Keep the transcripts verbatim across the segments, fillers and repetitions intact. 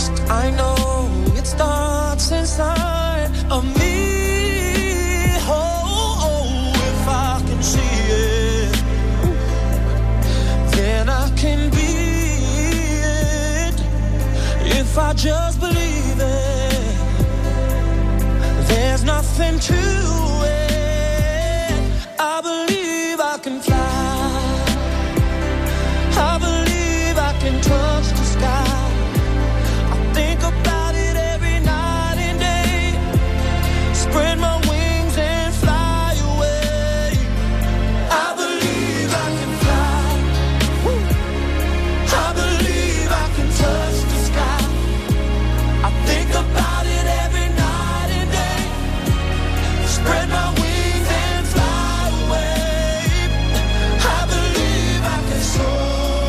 Christ, I know it starts inside of me. Oh, oh, if I can see it, then I can be it. If I just believe it, there's nothing to it. I believe I can fly. I believe I can touch the sky. I think about it every night and day. Spread my wings and fly away. I believe I can fly. Woo. I believe I can touch the sky. I think about it every night and day. Spread my wings and fly away. I believe I can soar.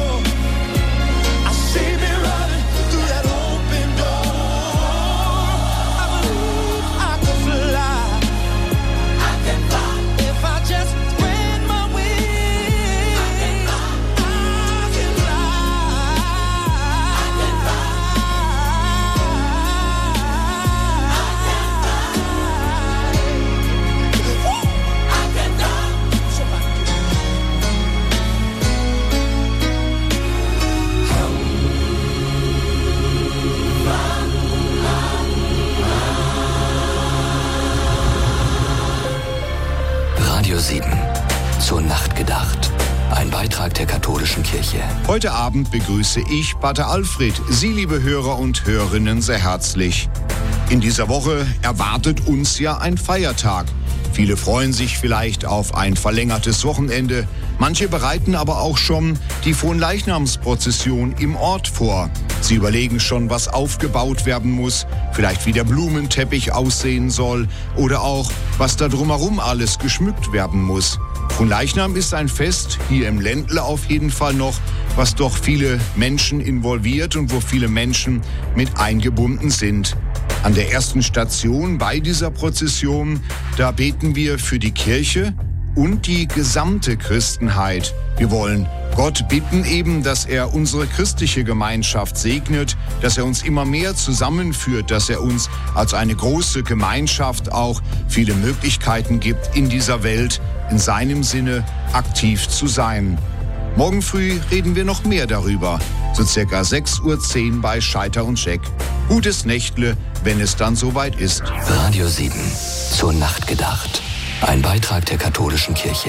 sieben. Zur Nacht gedacht. Ein Beitrag der katholischen Kirche. Heute Abend begrüße ich Pater Alfred, Sie, liebe Hörer und Hörerinnen, sehr herzlich. In dieser Woche erwartet uns ja ein Feiertag. Viele freuen sich vielleicht auf ein verlängertes Wochenende. Manche bereiten aber auch schon die Fronleichnamsprozession im Ort vor. Sie überlegen schon, was aufgebaut werden muss, vielleicht wie der Blumenteppich aussehen soll oder auch, was da drumherum alles geschmückt werden muss. Fronleichnam ist ein Fest, hier im Ländle auf jeden Fall noch, was doch viele Menschen involviert und wo viele Menschen mit eingebunden sind. An der ersten Station bei dieser Prozession, da beten wir für die Kirche und die gesamte Christenheit. Wir wollen Gott bitten eben, dass er unsere christliche Gemeinschaft segnet, dass er uns immer mehr zusammenführt, dass er uns als eine große Gemeinschaft auch viele Möglichkeiten gibt, in dieser Welt in seinem Sinne aktiv zu sein. Morgen früh reden wir noch mehr darüber, so circa sechs Uhr zehn bei Scheiter und Scheck. Gutes Nächtle, wenn es dann soweit ist. Radio sieben. Zur Nacht gedacht. Ein Beitrag der katholischen Kirche.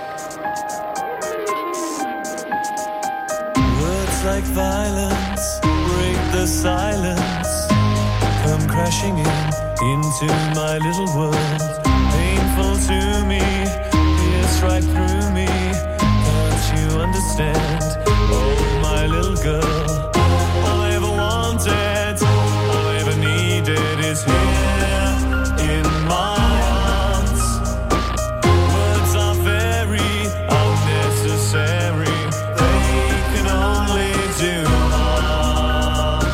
Words like violence break the silence. Come crashing in into my little world. Painful to me, pierce right through me. Can't you understand? Oh, my little girl. All I ever wanted, all I ever needed is here in my arms. Words are very unnecessary. They can only do harm.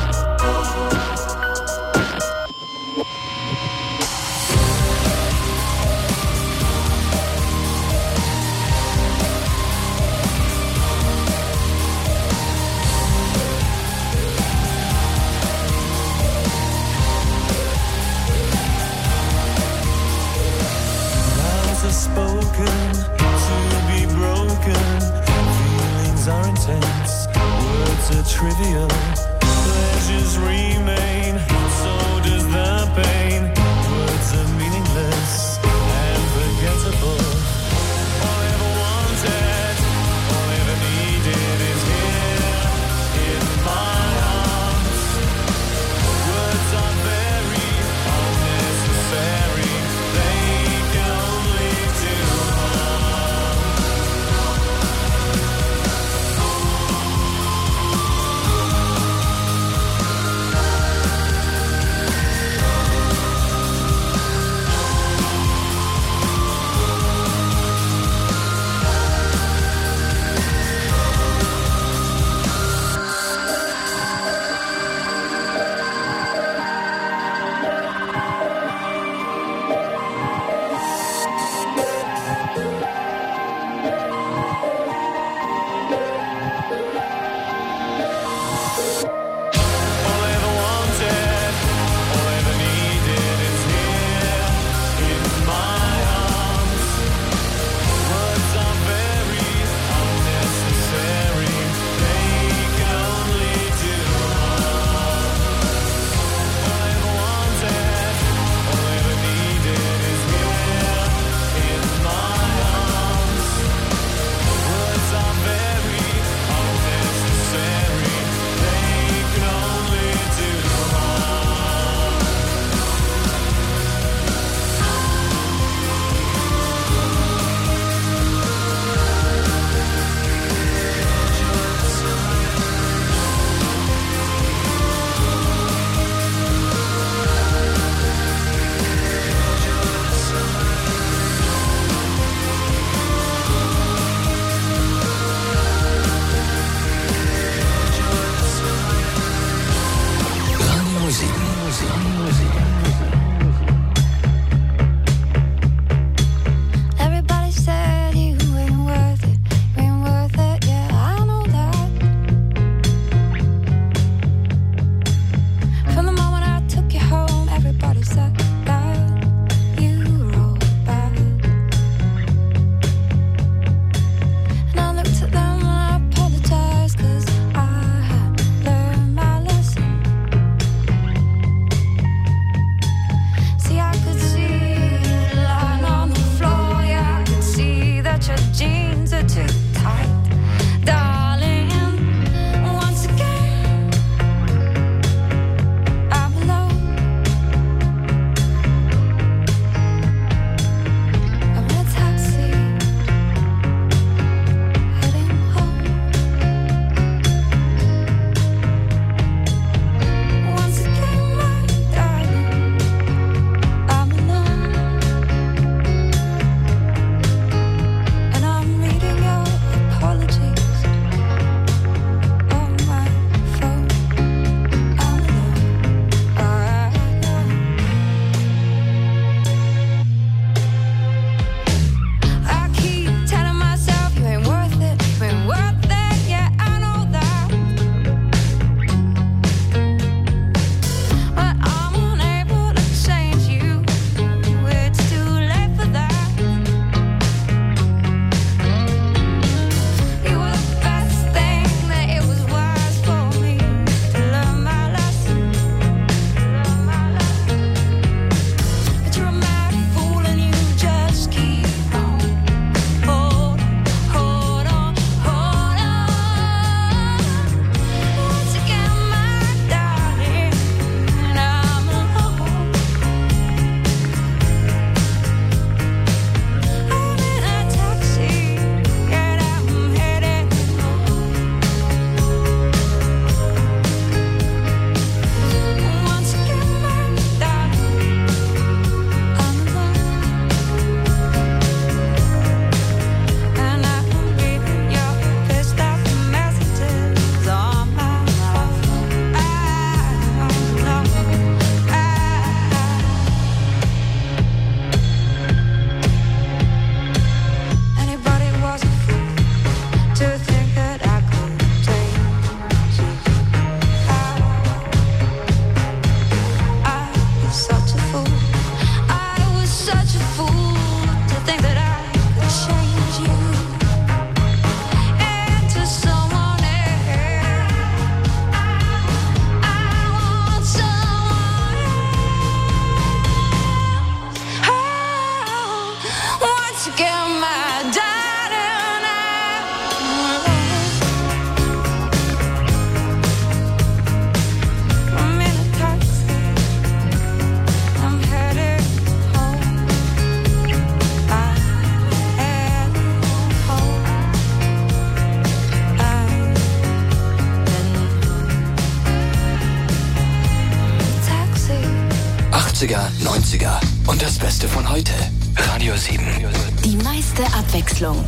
achtziger, neunziger und das Beste von heute. Radio sieben. Die meiste Abwechslung.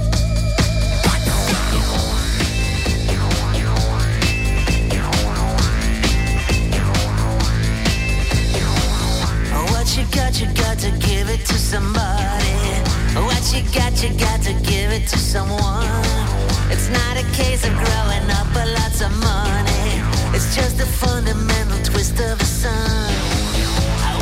What you got, you got to give it to somebody. What you got, you got to give it to someone. It's not a case of growing up with lots of money. It's just